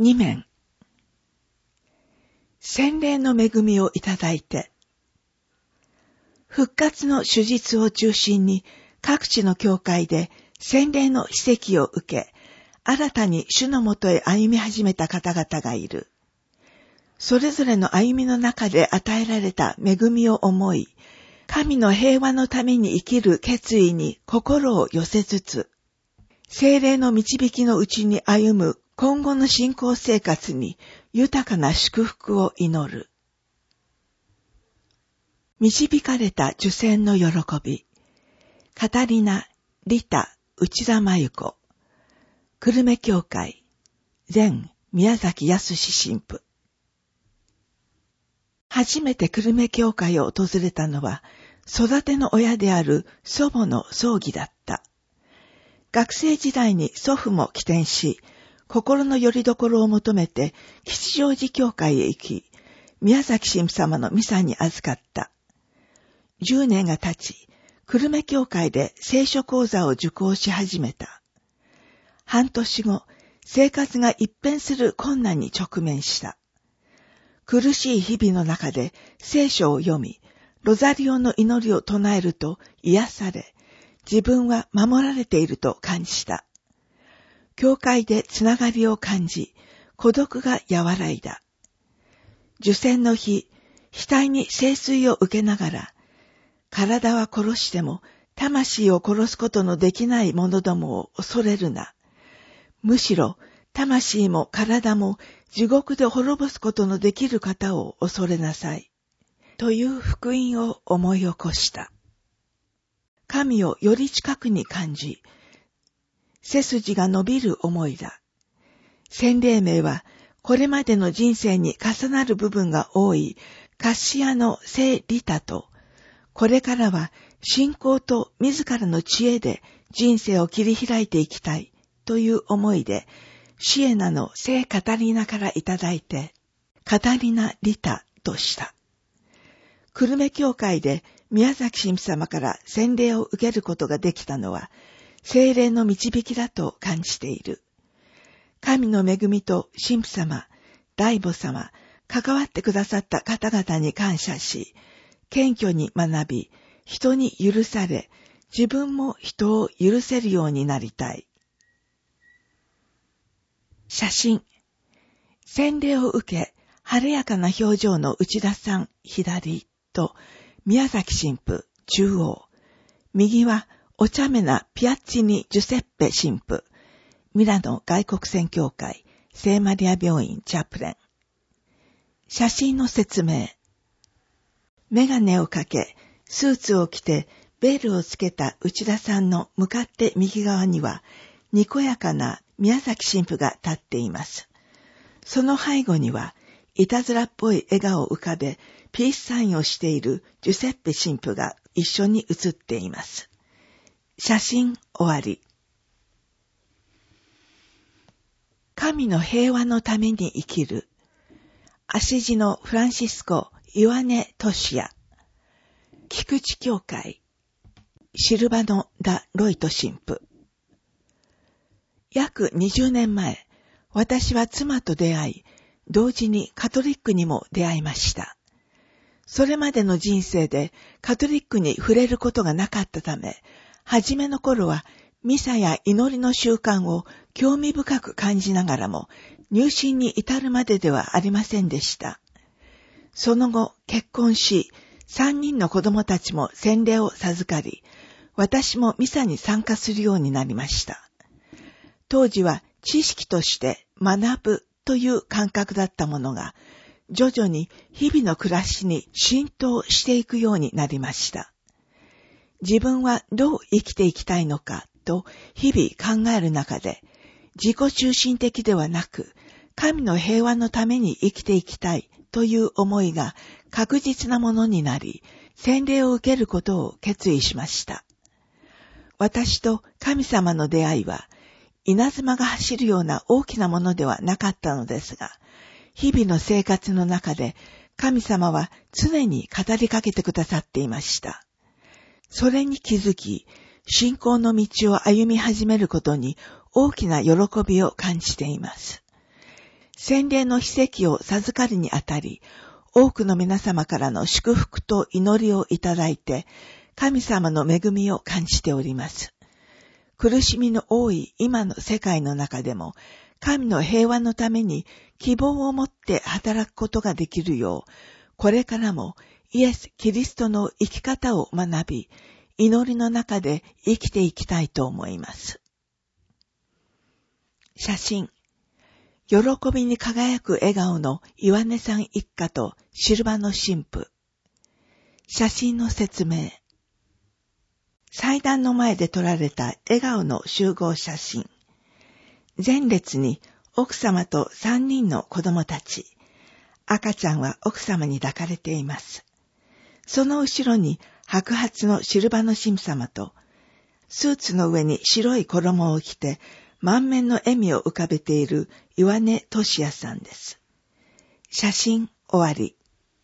2面。洗礼の恵みをいただいて、復活の手術を中心に各地の教会で洗礼の奇跡を受け、新たに主のもとへ歩み始めた方々がいる。それぞれの歩みの中で与えられた恵みを思い、神の平和のために生きる決意に心を寄せつつ、聖霊の導きのうちに歩む今後の信仰生活に豊かな祝福を祈る。導かれた受洗の喜び。カタリナ・リタ・内田真由子。久留米教会。前宮崎康神父。初めて久留米教会を訪れたのは、育ての親である祖母の葬儀だった。学生時代に祖父も帰転し、心の拠り所を求めて吉祥寺教会へ行き、宮崎神父様のミサに預かった。10年が経ち、久留米教会で聖書講座を受講し始めた。半年後、生活が一変する困難に直面した。苦しい日々の中で聖書を読み、ロザリオの祈りを唱えると癒され、自分は守られていると感じた。教会でつながりを感じ、孤独が和らいだ。受洗の日、額に聖水を受けながら、体は殺しても魂を殺すことのできない者どもを恐れるな。むしろ魂も体も地獄で滅ぼすことのできる方を恐れなさい。という福音を思い起こした。神をより近くに感じ、背筋が伸びる思いだ。洗礼名はこれまでの人生に重なる部分が多いカッシアの聖リタと、これからは信仰と自らの知恵で人生を切り開いていきたいという思いで、シエナの聖カタリナからいただいて、カタリナ・リタとした。久留米教会で宮崎神父様から洗礼を受けることができたのは、聖霊の導きだと感じている。神の恵みと神父様、大母様、関わってくださった方々に感謝し、謙虚に学び、人に許され、自分も人を許せるようになりたい。写真。洗礼を受け、晴れやかな表情の内田さん、左と、宮崎神父、中央。右は、お茶目なピアッチニ・ジュセッペ神父。ミラノ外国宣教会、聖マリア病院チャプレン。写真の説明。メガネをかけ、スーツを着て、ベールをつけた内田さんの向かって右側には、にこやかな宮崎神父が立っています。その背後には、いたずらっぽい笑顔を浮かべ、ピースサインをしているジュセッペ神父が一緒に写っています。写真終わり。神の平和のために生きる。アシジのフランシスコ・イワネ・トシア。菊池教会。シルバノ・ダ・ロイト神父。約20年前、私は妻と出会い、同時にカトリックにも出会いました。それまでの人生でカトリックに触れることがなかったため、初めの頃はミサや祈りの習慣を興味深く感じながらも、入信に至るまでではありませんでした。その後、結婚し、3人の子供たちも洗礼を授かり、私もミサに参加するようになりました。当時は知識として学ぶという感覚だったものが、徐々に日々の暮らしに浸透していくようになりました。自分はどう生きていきたいのかと日々考える中で、自己中心的ではなく、神の平和のために生きていきたいという思いが確実なものになり、洗礼を受けることを決意しました。私と神様の出会いは、稲妻が走るような大きなものではなかったのですが、日々の生活の中で神様は常に語りかけてくださっていました。それに気づき、信仰の道を歩み始めることに大きな喜びを感じています。 洗礼の秘跡を授かるにあたり、多くの皆様からの祝福と祈りをいただいて、神様の恵みを感じております。苦しみの多い今の世界の中でも、神の平和のために希望を持って働くことができるよう、これからもイエス・キリストの生き方を学び、祈りの中で生きていきたいと思います。写真。喜びに輝く笑顔の岩根さん一家とシルバの神父。写真の説明。祭壇の前で撮られた笑顔の集合写真。前列に奥様と3人の子供たち。赤ちゃんは奥様に抱かれています。その後ろに白髪のシルバの神父様と、スーツの上に白い衣を着て、満面の笑みを浮かべている岩根俊也さんです。写真終わり。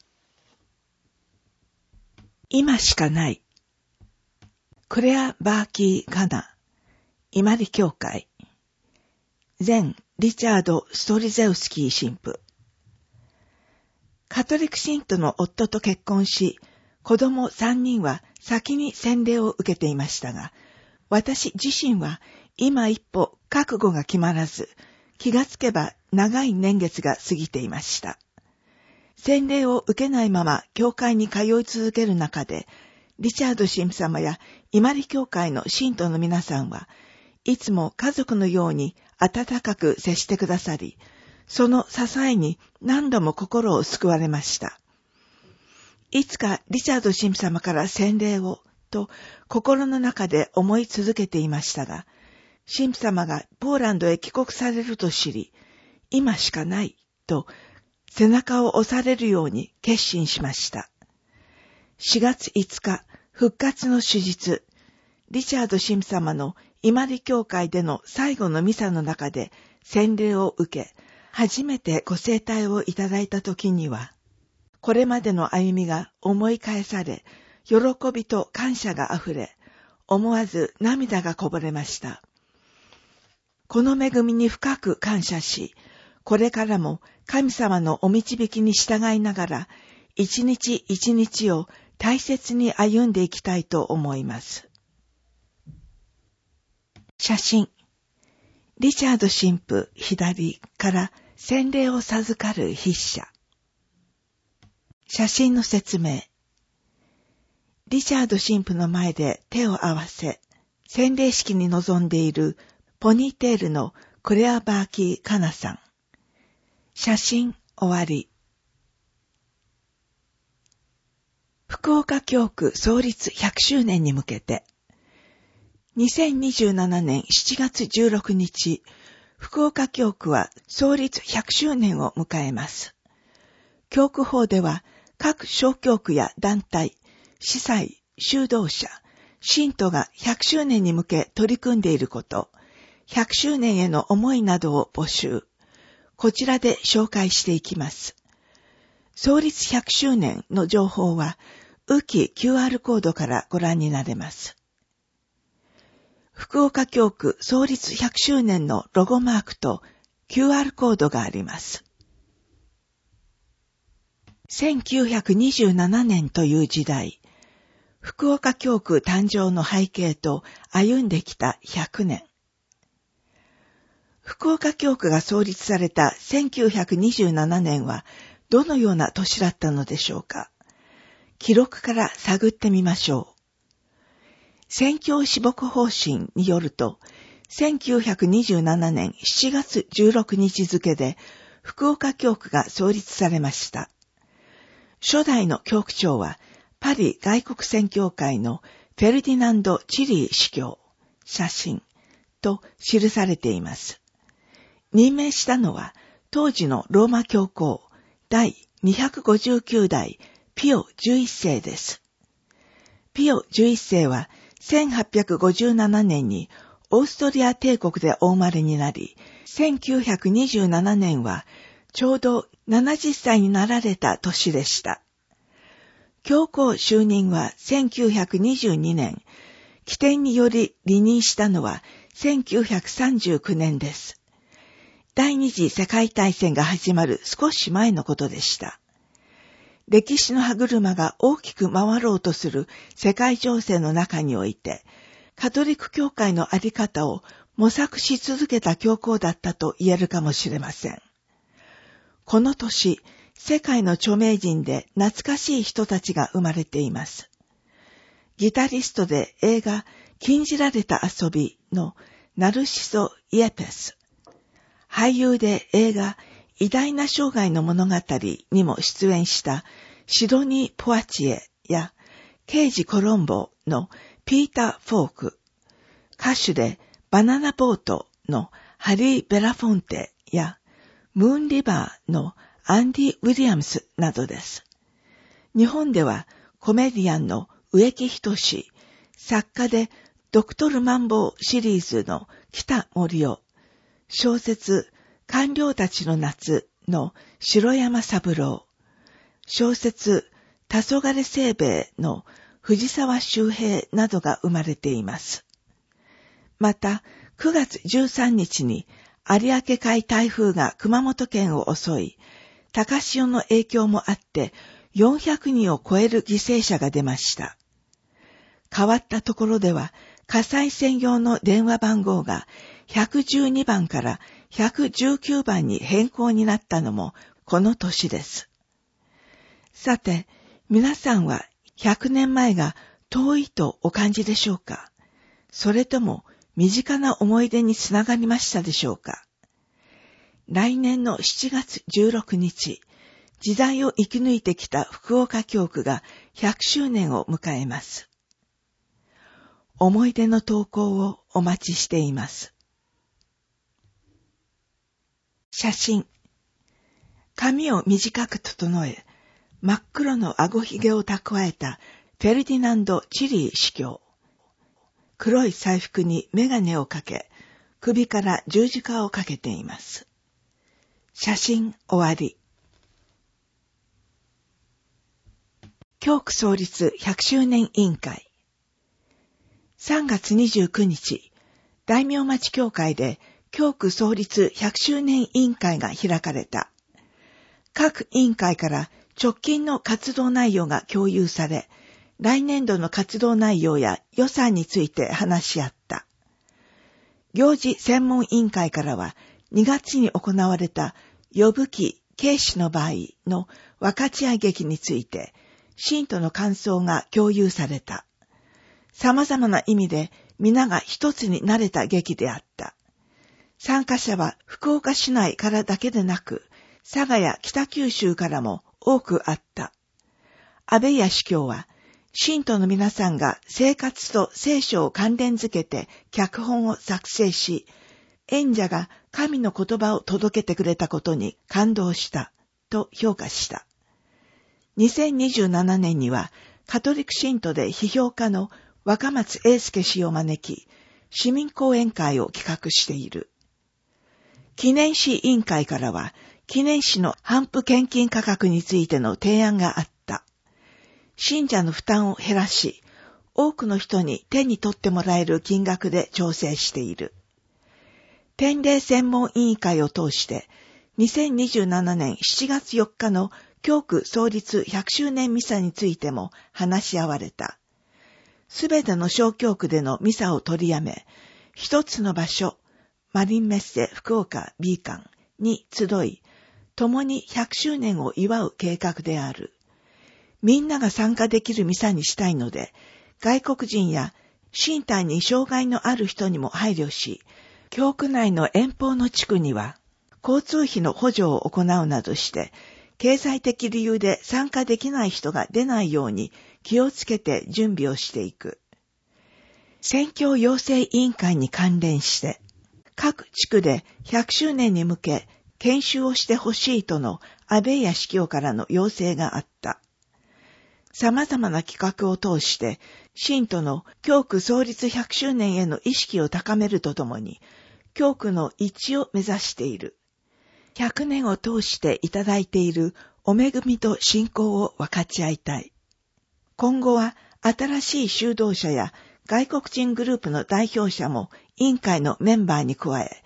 今しかない。クレア・バーキー・カナ、伊万里教会。前リチャード・ストリゼウスキー神父。カトリック信徒の夫と結婚し、子供3人は先に洗礼を受けていましたが、私自身は今一歩覚悟が決まらず、気がつけば長い年月が過ぎていました。洗礼を受けないまま教会に通い続ける中で、リチャード神父様や伊万里教会の信徒の皆さんはいつも家族のように温かく接してくださり、その支えに何度も心を救われました。いつかリチャード神父様から洗礼をと心の中で思い続けていましたが、神父様がポーランドへ帰国されると知り、今しかないと背中を押されるように決心しました。4月5日、復活の主日、リチャード神父様の伊万里教会での最後のミサの中で洗礼を受け、初めてご聖体をいただいた時には、これまでの歩みが思い返され、喜びと感謝があふれ、思わず涙がこぼれました。この恵みに深く感謝し、これからも神様のお導きに従いながら、一日一日を大切に歩んでいきたいと思います。写真。リチャード神父左から洗礼を授かる筆者。写真の説明。リチャード神父の前で手を合わせ、洗礼式に臨んでいるポニーテールのクレア・バーキー・カナさん。写真終わり。福岡教区創立100周年に向けて、2027年7月16日、福岡教区は創立100周年を迎えます。教区法では、各小教区や団体、司祭、修道者、信徒が100周年に向け取り組んでいること、100周年への思いなどを募集。こちらで紹介していきます。創立100周年の情報は、ウキ QR コードからご覧になれます。福岡教区創立100周年のロゴマークと QR コードがあります。1927年という時代、福岡教区誕生の背景と歩んできた100年。福岡教区が創立された1927年はどのような年だったのでしょうか。記録から探ってみましょう。宣教師牧方針によると、1927年7月16日付で福岡教区が創立されました。初代の教区長はパリ外国宣教会のフェルディナンド・チリー司教、写真と記されています。任命したのは当時のローマ教皇第259代ピオ11世です。ピオ11世は1857年にオーストリア帝国でお生まれになり、1927年はちょうど70歳になられた年でした。教皇就任は1922年、起点により離任したのは1939年です。 第二次世界大戦が始まる少し前のことでした。歴史の歯車が大きく回ろうとする世界情勢の中において、カトリック教会のあり方を模索し続けた教皇だったと言えるかもしれません。この年、世界の著名人で懐かしい人たちが生まれています。ギタリストで映画禁じられた遊びのナルシソ・イエペス。俳優で映画偉大な生涯の物語にも出演したシドニー・ポワチエや刑事コロンボのピーター・フォーク。歌手でバナナボートのハリー・ベラフォンテやムーンリバーのアンディ・ウィリアムスなどです。日本ではコメディアンの植木仁、作家でドクトルマンボウシリーズの北森夫、小説官僚たちの夏の城山三郎、小説黄昏清兵衛の藤沢周平などが生まれています。また、9月13日に有明海台風が熊本県を襲い、高潮の影響もあって400人を超える犠牲者が出ました。変わったところでは火災専用の電話番号が112番から119番に変更になったのもこの年です。さて、皆さんは100年前が遠いとお感じでしょうか？それとも身近な思い出につながりましたでしょうか？来年の7月16日、時代を生き抜いてきた福岡教区が100周年を迎えます。思い出の投稿をお待ちしています。写真。髪を短く整え、真っ黒の顎ひげを蓄えたフェルディナンド・チリー司教。黒い彩服にメガネをかけ、首から十字架をかけています。写真終わり。教区創立100周年委員会。3月29日、大名町教会で教区創立100周年委員会が開かれた。各委員会から直近の活動内容が共有され、来年度の活動内容や予算について話し合った。行事専門委員会からは、2月に行われた呼ぶ記慶始の場合の分かち合い劇について、信徒の感想が共有された。様々な意味で皆が一つになれた劇であった。参加者は福岡市内からだけでなく、佐賀や北九州からも多くあった。安倍谷司教は、信徒の皆さんが生活と聖書を関連づけて脚本を作成し、演者が神の言葉を届けてくれたことに感動したと評価した。2027年にはカトリック信徒で批評家の若松英介氏を招き、市民講演会を企画している。記念誌委員会からは、記念誌の頒布献金価格についての提案があった。信者の負担を減らし、多くの人に手に取ってもらえる金額で調整している。典礼専門委員会を通して、2027年7月4日の教区創立100周年ミサについても話し合われた。すべての小教区でのミサを取りやめ、一つの場所、マリンメッセ福岡 B 館に集い、共に100周年を祝う計画である。みんなが参加できるミサにしたいので、外国人や身体に障害のある人にも配慮し、教区内の遠方の地区には交通費の補助を行うなどして、経済的理由で参加できない人が出ないように気をつけて準備をしていく。宣教養成委員会に関連して、各地区で100周年に向け研修をしてほしいとの安倍谷司教からの要請があった。様々な企画を通して、信徒の教区創立100周年への意識を高めるとともに、教区の一致を目指している。100年を通していただいているお恵みと信仰を分かち合いたい。今後は新しい修道者や外国人グループの代表者も委員会のメンバーに加え、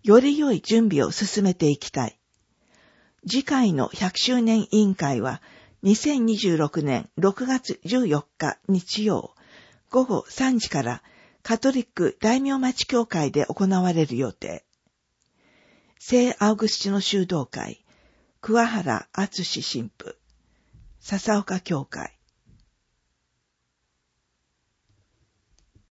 より良い準備を進めていきたい。次回の100周年委員会は2026年6月14日日曜午後3時からカトリック大名町教会で行われる予定。聖アウグスチノ修道会、桑原敦神父、笹岡教会、